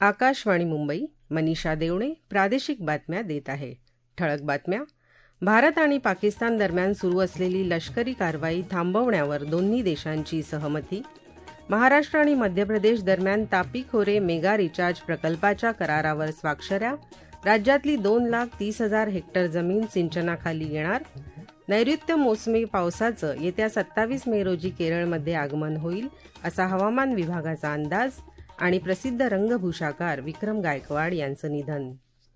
आकाशवाणी मुंबई. मनीषा देवणे प्रादेशिक बातम्या देत आहे. ठळक बातम्या. भारत आणि पाकिस्तान दरम्यान सुरू असलेली लष्करी कारवाई थांबवण्यावर दोन्ही देशांची सहमती. महाराष्ट्र आणि मध्य प्रदेश दरम्यान तापी खोरे मेगा रिचार्ज प्रकल्पाच्या करारावर स्वाक्षऱ्या. राज्यातली 2,30,000 हेक्टर जमीन सिंचनाखाली येणार. नैऋत्य मोसमी पावसाचं येत्या 27 मे रोजी केरळमध्ये आगमन होईल असा हवामान विभागाचा अंदाज. आणि प्रसिद्ध रंगभूषाकार विक्रम गायकवाड यांचं निधन.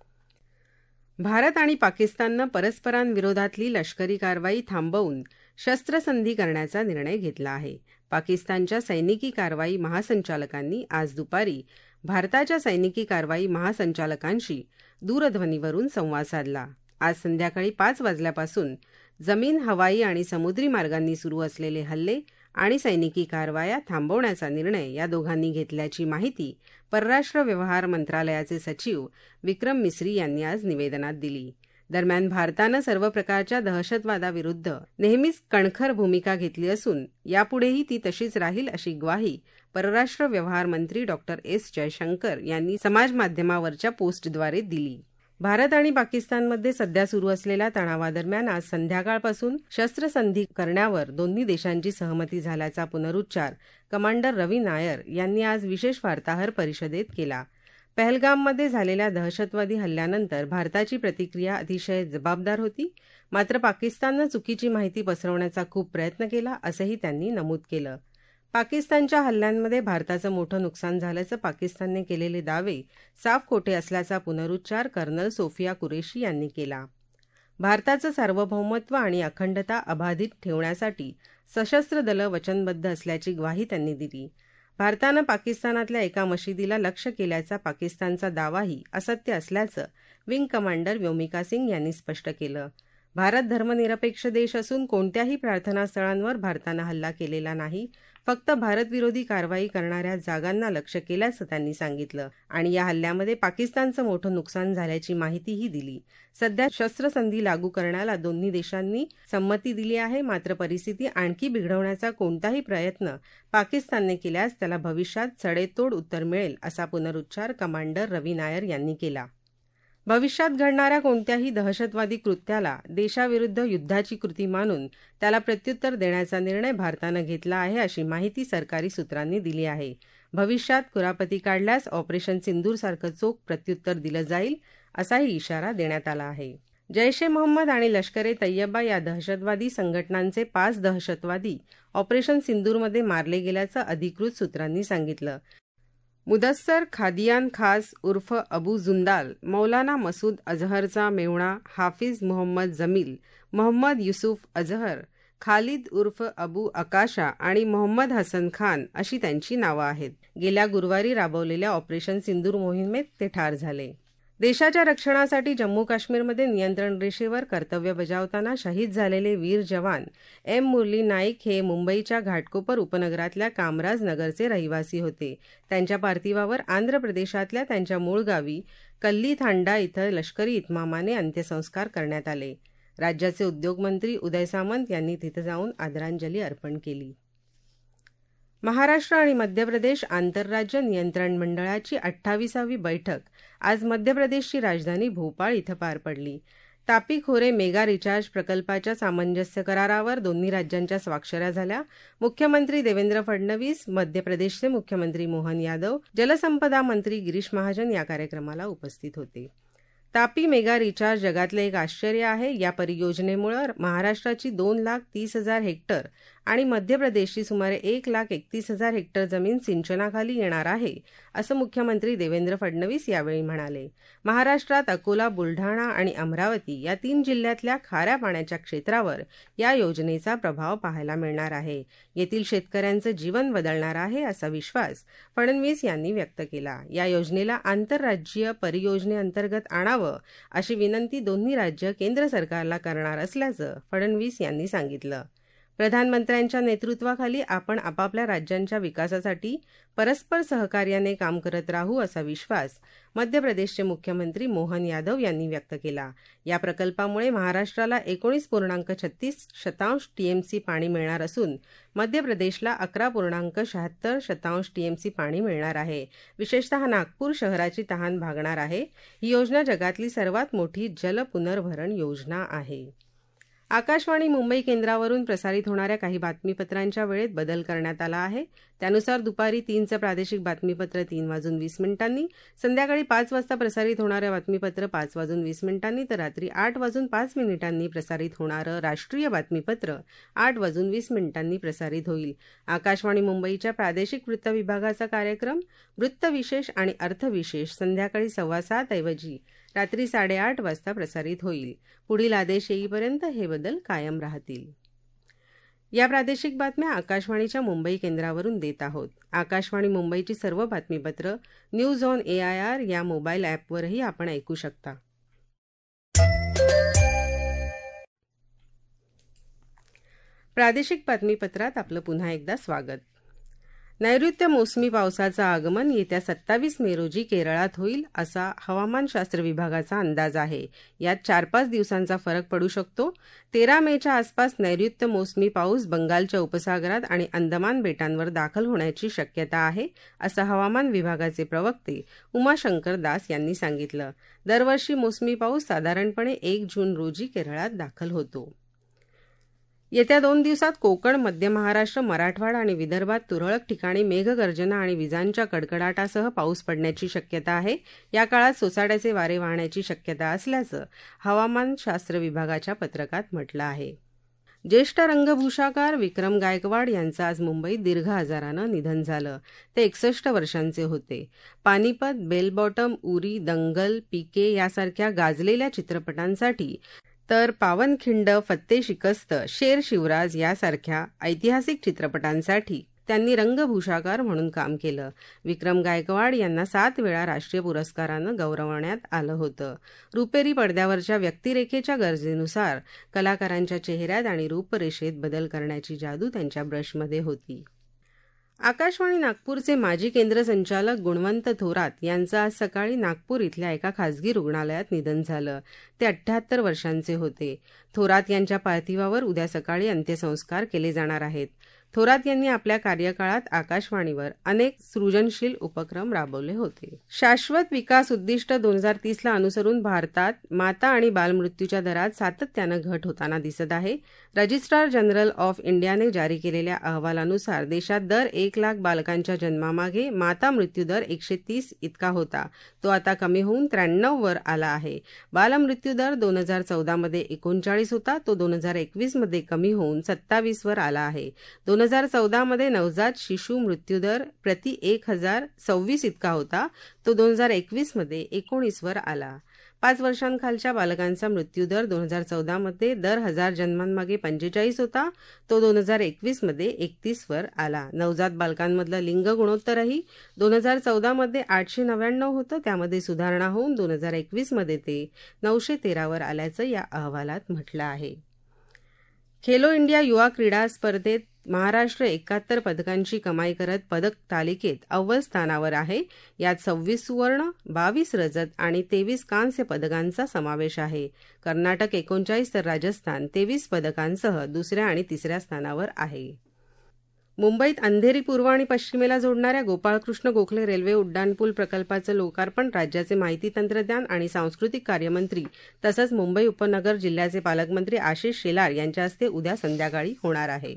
भारत आणि पाकिस्ताननं परस्परांविरोधातली लष्करी कारवाई थांबवून शस्त्रसंधी करण्याचा निर्णय घेतला आहे. पाकिस्तानच्या सैनिकी कारवाई महासंचालकांनी आज दुपारी भारताच्या सैनिकी कारवाई महासंचालकांशी दूरध्वनीवरून संवाद साधला. आज संध्याकाळी 5 वाजल्यापासून जमीन, हवाई आणि समुद्री मार्गांनी सुरू असलेले हल्ले आणि सैनिकी कारवाया थांबवण्याचा निर्णय या दोघांनी घेतल्याची माहिती परराष्ट्र व्यवहार मंत्रालयाचे सचिव विक्रम मिस्री यांनी आज निवेदनात दिली. दरम्यान भारतानं सर्व प्रकारच्या दहशतवादाविरुद्ध नेहमीच कणखर भूमिका घेतली असून यापुढेही ती तशीच राहील अशी ग्वाही परराष्ट्र व्यवहार मंत्री डॉ. एस. जयशंकर यांनी समाजमाध्यमावरच्या पोस्टद्वारे दिली. भारत आणि पाकिस्तानमध्ये सध्या सुरू असलेल्या तणावादरम्यान आज संध्याकाळपासून शस्त्रसंधी करण्यावर दोन्ही देशांची सहमती झाल्याचा पुनरुच्चार कमांडर रवी नायर यांनी आज विशेष वार्ताहर परिषदेत केला. पहलगाममध्ये झालेल्या दहशतवादी हल्ल्यानंतर भारताची प्रतिक्रिया अतिशय जबाबदार होती. मात्र पाकिस्ताननं चुकीची माहिती पसरवण्याचा खूप प्रयत्न केला असंही त्यांनी नमूद केलं. पाकिस्तानच्या हल्ल्यांमध्ये भारताचं मोठं नुकसान झाल्याचं पाकिस्तानने केलेले दावे साफ खोटे असल्याचा पुनरुच्चार कर्नल सोफिया कुरेशी यांनी केला. भारताचं सार्वभौमत्व आणि अखंडता अबाधित ठेवण्यासाठी सशस्त्र दलं वचनबद्ध असल्याची ग्वाही त्यांनी दिली. भारतानं पाकिस्तानातल्या एका मशिदीला लक्ष्य केल्याचा पाकिस्तानचा दावाही असत्य असल्याचं विंग कमांडर व्योमिका सिंग यांनी स्पष्ट केलं. भारत धर्मनिरपेक्ष देश असून कोणत्याही प्रार्थनास्थळांवर भारतानं हल्ला केलेला नाही. फक्त भारतविरोधी कारवाई करणाऱ्या जागांना लक्ष्य केल्याचं त्यांनी सांगितलं. आणि या हल्ल्यामध्ये पाकिस्तानचं मोठं नुकसान झाल्याची माहितीही दिली. सध्या शस्त्रसंधी लागू करण्याला दोन्ही देशांनी संमती दिली आहे. मात्र परिस्थिती आणखी बिघडवण्याचा कोणताही प्रयत्न पाकिस्तानने केल्यास त्याला भविष्यात सडेतोड उत्तर मिळेल असा पुनरुच्चार कमांडर रवी नायर यांनी केला. भविष्यात घडणाऱ्या कोणत्याही दहशतवादी कृत्याला देशाविरुद्ध युद्धाची कृती मानून त्याला प्रत्युत्तर देण्याचा निर्णय भारतानं घेतला आहे अशी माहिती सरकारी सूत्रांनी दिली आहे. भविष्यात कुरापती काढल्यास ऑपरेशन सिंदूरसारखं चोख प्रत्युत्तर दिलं जाईल असाही इशारा देण्यात आला आहे. जैश ए मोहम्मद आणि लष्कर ए तय्यबा या दहशतवादी संघटनांचे 5 दहशतवादी ऑपरेशन सिंदूरमध्ये मारले गेल्याचं अधिकृत सूत्रांनी सांगितलं. मुदस्सर खादियान खास उर्फ अबू जुंदाल, मौलाना मसूद अजहरचा मेव्हणा हाफिज मोहम्मद जमील, मोहम्मद युसुफ अजहर, खालिद उर्फ अबू अकाशा आणि मोहम्मद हसन खान अशी त्यांची नावं आहेत. गेल्या गुरुवारी राबवलेल्या ऑपरेशन सिंदूर मोहिमेत ते ठार झाले. देशाच्या रक्षणासाठी जम्मू काश्मीरमध्ये नियंत्रण रेषेवर कर्तव्य बजावताना शहीद झालेले वीर जवान एम मुरली नाईक हे मुंबईच्या घाटकोपर उपनगरातल्या कामराज नगरचे रहिवासी होते. त्यांच्या पार्थिवावर आंध्र प्रदेशातल्या त्यांच्या मूळ गावी कल्ली थांडा इथं लष्करी इतमामाने अंत्यसंस्कार करण्यात आले. राज्याचे उद्योगमंत्री उदय सामंत यांनी तिथं जाऊन आदरांजली अर्पण केली. महाराष्ट्र आणि मध्य प्रदेश आंतरराज्य नियंत्रण मंडळाची 28वी बैठक आज मध्य प्रदेशची राजधानी भोपाळ इथं पार पडली. तापी खोरे मेगा रिचार्ज प्रकल्पाच्या सामंजस्य करारावर दोन्ही राज्यांच्या स्वाक्षऱ्या झाल्या. मुख्यमंत्री देवेंद्र फडणवीस, मध्य प्रदेशचे मुख्यमंत्री मोहन यादव, जलसंपदा मंत्री गिरीश महाजन या कार्यक्रमाला उपस्थित होते. तापी मेगा रिचार्ज जगातलं एक आश्चर्य आहे. या परियोजनेमुळे महाराष्ट्राची 2,30,000 हेक्टर आणि मध्य प्रदेशची सुमारे 1,31,000 हेक्टर जमीन सिंचनाखाली येणार आहे असं मुख्यमंत्री देवेंद्र फडणवीस यावेळी म्हणाले. महाराष्ट्रात अकोला, बुलढाणा आणि अमरावती या 3 जिल्ह्यातल्या खाऱ्या पाण्याच्या क्षेत्रावर या योजनेचा प्रभाव पाहायला मिळणार आहे. येथील शेतकऱ्यांचं जीवन बदलणार आहे असा विश्वास फडणवीस यांनी व्यक्त केला. या योजनेला आंतरराज्यीय परियोजनेअंतर्गत आणावं अशी विनंती दोन्ही राज्य केंद्र सरकारला करणार असल्याचं फडणवीस यांनी सांगितलं. प्रधानमंत्र्यांच्या नेतृत्वाखाली आपण आपापल्या राज्यांच्या विकासासाठी परस्पर सहकार्याने काम करत राहू असा विश्वास मध्य प्रदेशचे मुख्यमंत्री मोहन यादव यांनी व्यक्त केला. या प्रकल्पामुळे महाराष्ट्राला 19.36 टीएमसी पाणी मिळणार असून मध्य प्रदेशला 11.76 टीएमसी पाणी मिळणार आहे. विशेषतः नागपूर शहराची तहान भागणार आहे. ही योजना जगातली सर्वात मोठी जल पुनर्भरण योजना आहे. आकाशवाणी मुंबई केंद्रावरून प्रसारित होणाऱ्या काही बातमीपत्रांच्या वेळेत बदल करण्यात आला आहे. त्यानुसार दुपारी 3चं प्रादेशिक बातमीपत्र 3:20 संध्याकाळी 5 वाजता प्रसारित होणारं बातमीपत्र 5:20 तर रात्री 8:05 प्रसारित होणारं राष्ट्रीय बातमीपत्र 8:20 प्रसारित होईल. आकाशवाणी मुंबईच्या प्रादेशिक वृत्त विभागाचा कार्यक्रम वृत्तविशेष आणि अर्थविशेष संध्याकाळी 7:15 ऐवजी रात्री 8:30 वाजता प्रसारित होईल. पुढील आदेश येईपर्यंत हे बदल कायम राहतील. या प्रादेशिक बातम्या आकाशवाणीच्या मुंबई केंद्रावरून देत आहोत. आकाशवाणी मुंबईची सर्व बातमीपत्र न्यूज ऑन एआयआर या मोबाईल ॲपवरही आपण ऐकू शकता. प्रादेशिक बातमीपत्रात आपलं पुन्हा एकदा स्वागत. नैऋत्य मोसमी पावसाचं आगमन येत्या 27 मे रोजी केरळात होईल असा हवामानशास्त्र विभागाचा अंदाज आहे. यात 4-5 दिवसांचा फरक पडू शकतो. 13 मेच्या आसपास नैऋत्य मोसमी पाऊस बंगालच्या उपसागरात आणि अंदमान बेटांवर दाखल होण्याची शक्यता आहे, असं हवामान विभागाचे प्रवक्ते उमाशंकर दास यांनी सांगितलं. दरवर्षी मोसमी पाऊस साधारणपणे 1 जून रोजी केरळात दाखल होतो. येत्या 2 दिवसात कोकण, मध्य महाराष्ट्र, मराठवाडा आणि विदर्भात तुरळक ठिकाणी मेघगर्जना आणि विजांच्या कडकडाटासह पाऊस पडण्याची शक्यता आहे. या काळात सोसाट्याचे वारे वाहण्याची शक्यता असल्याचं हवामानशास्त्र विभागाच्या पत्रकात म्हटलं आहे. ज्येष्ठ रंगभूषाकार विक्रम गायकवाड यांचं आज मुंबईत दीर्घ आजारानं निधन झालं. ते 61 वर्षांचे होते. पानिपत, बेल बॉटम, उरी, दंगल, पीके यासारख्या गाजलेल्या चित्रपटांसाठी तर पावनखिंड, फत्ते शिकस्त, शेर शिवराज यासारख्या ऐतिहासिक चित्रपटांसाठी त्यांनी रंगभूषाकार म्हणून काम केलं. विक्रम गायकवाड यांना 7 वेळा राष्ट्रीय पुरस्कारानं गौरवण्यात आलं होतं. रुपेरी पडद्यावरच्या व्यक्तिरेखेच्या गरजेनुसार कलाकारांच्या चेहऱ्यात आणि रूपरेषेत बदल करण्याची जादू त्यांच्या ब्रशमध्ये होती. आकाशवाणी नागपूरचे माजी केंद्र संचालक गुणवंत थोरात यांचं आज सकाळी नागपूर इथल्या एका खासगी रुग्णालयात निधन झालं. ते 78 वर्षांचे होते. थोरात यांच्या पार्थिवावर उद्या सकाळी अंत्यसंस्कार केले जाणार आहेत. थोरात यांनी आपल्या कार्यकाळात आकाशवाणीवर अनेक सृजनशील उपक्रम राबवले होते. शाश्वत विकास उद्दिष्ट 2030ला अनुसरून भारतात माता आणि बालमृत्यूच्या दरात सातत्यानं घट होताना दिसत आहे. रजिस्ट्रार जनरल ऑफ इंडियाने जारी केलेल्या अहवालानुसार देशात दर 1 लाख बालकांच्या जन्मामागे माता मृत्यूदर 130 इतका होता. तो आता कमी होऊन 93 वर आला आहे. बालमृत्यूदर 2014 मध्ये 39 होता. तो 2021 मध्ये कमी होऊन 27 वर आला आहे. 2014 मध्ये नवजात शिशु मृत्यूदर प्रति 1026 इतका होता. तो 2021 मध्ये 19 वर आला. 5 वर्षांखालच्या बालकांचा मृत्यूदर 2014 मध्ये दर 1000 जन्मांमागे 45 होता. तो 2021 मध्ये 31 वर आला. नवजात बालकांमधलं लिंग गुणोत्तरही 2014 मध्ये 899 होतं. त्यामध्ये सुधारणा होऊन 2021 मध्ये ते 913 वर आल्याचं या अहवालात म्हटलं आहे. खेलो इंडिया युवा क्रीडा स्पर्धेत महाराष्ट्र 71 पदकांची कमाई करत पदक तालिकेत अव्वल स्थानावर आहे. यात 26 सुवर्ण, 22 रजत आणि 23 कांस्य पदकांचा समावेश आहे. कर्नाटक 39 तर राजस्थान 23 पदकांसह दुसऱ्या आणि तिसऱ्या स्थानावर आहे. मुंबईत अंधेरी पूर्व आणि पश्चिमेला जोडणाऱ्या गोपाळकृष्ण गोखले रेल्वे उड्डाणपूल प्रकल्पाचं लोकार्पण राज्याचे माहिती तंत्रज्ञान आणि सांस्कृतिक कार्यमंत्री तसंच मुंबई उपनगर जिल्ह्याचे पालकमंत्री आशिष शेलार यांच्या हस्ते उद्या संध्याकाळी होणार आहे.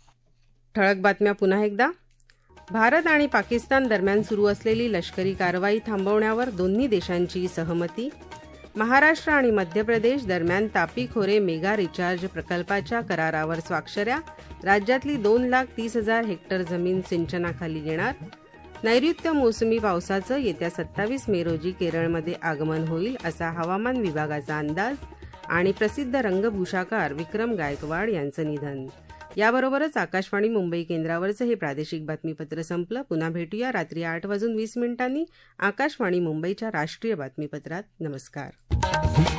ठळक बातम्या पुन्हा एकदा. भारत आणि पाकिस्तान दरम्यान सुरू असलेली लष्करी कारवाई थांबवण्यावर दोन्ही देशांची सहमती. महाराष्ट्र आणि मध्य प्रदेश दरम्यान तापी खोरे मेगा रिचार्ज प्रकल्पाच्या करारावर स्वाक्षऱ्या. राज्यातली 2,30,000 हेक्टर जमीन सिंचनाखाली येणार. नैऋत्य मोसमी पावसाचं येत्या 27 मे रोजी केरळमध्ये आगमन होईल असा हवामान विभागाचा अंदाज. आणि प्रसिद्ध रंगभूषाकार विक्रम गायकवाड यांचं निधन. याबरोबरच आकाशवाणी मुंबई केंद्रावरचं हे प्रादेशिक बातमीपत्र संपलं. पुन्हा भेटूया रात्री 8:20 आकाशवाणी मुंबईच्या राष्ट्रीय बातमीपत्रात. नमस्कार.